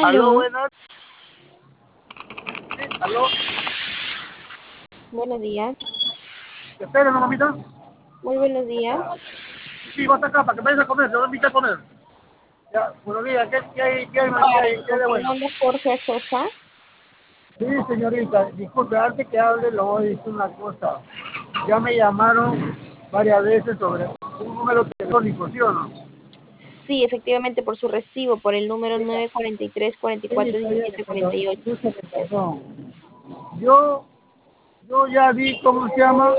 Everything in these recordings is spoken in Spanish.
Aló, Aló, buenas. Sí, aló. buenos días. Espera, ¿no, mamita? Muy buenos días. Sí, vas acá para que vayas a comer. Te voy a invitar a comer. Ya, buenos días. ¿Qué hay de Con el bueno? nombre Jorge Sosa. Sí, señorita. Disculpe, antes que hable, le voy a decir una cosa. Ya me llamaron varias veces sobre un número telefónico, ¿sí o no? Sí, efectivamente, por su recibo, por el número Sí, 943 sí, 44 está bien, 17 pero 48. escúchame, perdón. Yo, yo ya di, ¿cómo se llama?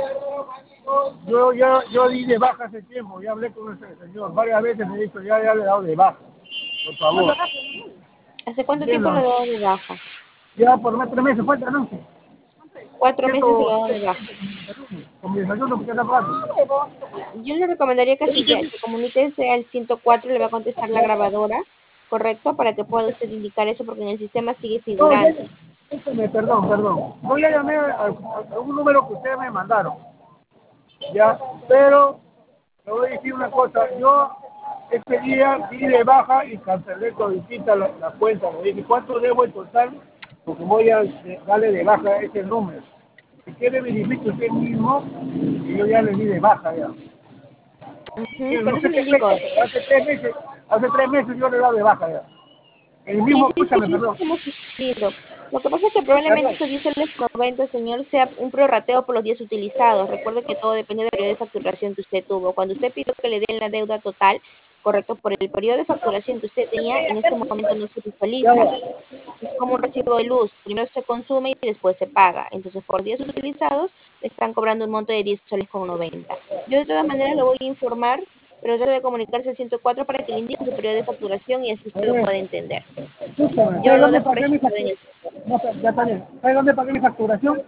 Yo di de baja hace tiempo, ya hablé con ese señor, varias veces me dijo, ya le he dado de baja, por favor. ¿Hace cuánto tiempo lo Entiendo, dado de baja? ya por más 3 meses falta, ¿no? 4 meses que lo dado de 170 baja. con mi desayuno, porque está pagando. Yo le recomendaría que se comunique al 104, le va a contestar la grabadora, ¿correcto? Para que pueda usted indicar eso, porque en el sistema sigue No, ya, figurando. perdón. Yo ya llamé a un número que ustedes me mandaron, ya, pero le voy a decir una cosa, yo este día di de baja y cancelé toditita la cuenta, le dije, ¿cuánto debo en total? Porque voy a darle de baja ese número. Si quiere verifique usted mismo, y yo ya le di de baja ya. Ujú, por No eso sé le qué fecha, indico. pero hace 3 meses yo le he dado de baja ya. El Sí, mismo, sí, sí, escúchame, eso perdón. hemos sucedido. Lo que pasa es que probablemente Perdón. esos 10 soles con 90, señor, sea un prorrateo por los días utilizados. Recuerde que todo depende del periodo de facturación que usted tuvo. Cuando usted pidió que le den la deuda total, correcto, por el periodo de facturación que usted tenía, en ese momento no se Ya visualiza. va. Es como un recibo de luz. Primero se consume y después se paga. Entonces, por días utilizados, le están cobrando un monto de 10 soles con 90. Yo de todas maneras lo voy a informar, pero trate de comunicarse al 104 para que le indique su periodo de facturación y así A usted lo ver, pueda entender. escúchame, Yo ¿sabes lo dónde dejo pagué mi registrado en el facturación? sistema. No, ya está bien. ¿Sabes dónde pagué mi facturación?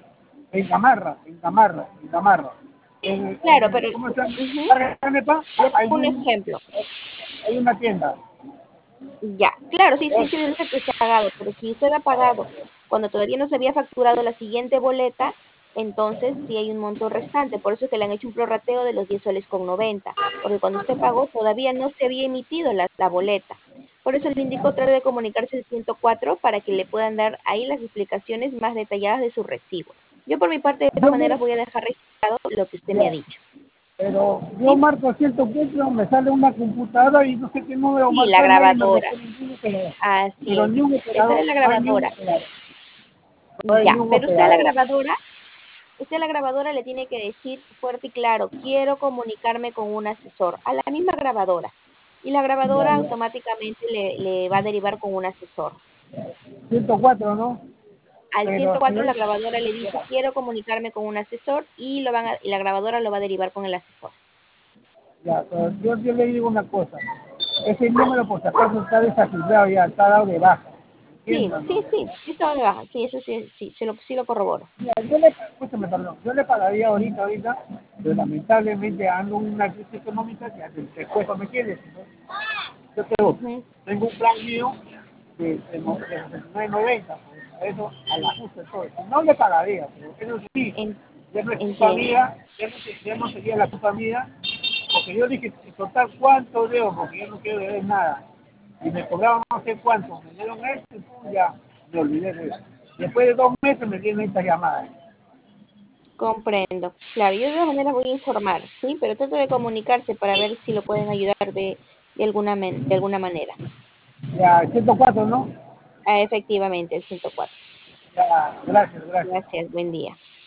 En Gamarra. Claro, pero ¿Cómo se llama? ujú, Barrio Canepa, le pongo un ejemplo. hay una tienda. Ya, claro, sí, sí, sí, debe ser que usted ha pagado, pero si usted ha pagado cuando todavía no se había facturado la siguiente boleta, entonces sí hay un monto restante. Por eso es que le han hecho un prorrateo de los 10 soles con 90, porque cuando usted pagó todavía no se había emitido la boleta. Por eso le indico trate de comunicarse al 104 para que le puedan dar ahí las explicaciones más detalladas de su recibo. Yo por mi parte, de todas Yo, maneras, voy a dejar registrado lo que usted me ha ya, dicho. pero yo ¿Sí? marco 104, me sale una computadora y no sé qué número Sí, la marcar, nadie me grabadora. responde ningún operador. Así Pero ni es. un Esa operador, es la no hay ni un grabadora. operador, no hay ni Ya, un pero operador. usted a la grabadora le tiene que decir fuerte y claro, quiero comunicarme con un asesor, a la misma grabadora. Y la Ya, grabadora ya. automáticamente le va a derivar con un asesor. 104, ¿no? Al Pero 104 la señorita, grabadora le dice, quiero comunicarme con un asesor y la grabadora lo va a derivar con el asesor. ya, pero yo le digo una cosa. Ese número por si acaso está desafiliado ya, está dado de baja. Sí, ¿Entiendes, sí, no? sí, sí está de baja. Sí, eso sí, sí, sí lo corroboro. Mira, escúchame, perdón, yo le pagaría ahorita, pero lamentablemente ando en una crisis económica que hace el cuesta me quiere. Yo Ujú, tengo un plan mío de 9.90, pues, a eso a la justa todo. Si no le pagaría, pero eso sí, en- ya no es culpa entiendo. mía, ya no sería la culpa mía, porque yo dije, en total, ¿cuánto debo? Porque yo no quiero deber nada. Y me cobraron no sé cuánto, me dieron esto y pum, ya me olvidé de eso. Después de 2 meses me tienen estas llamadas. Comprendo. Claro, yo de todas maneras voy a informar, ¿sí? Pero trato de comunicarse para ver si lo pueden ayudar de alguna manera. Ya, 104, ¿no? Ah, efectivamente, el 104. Ya, gracias. Gracias, buen día.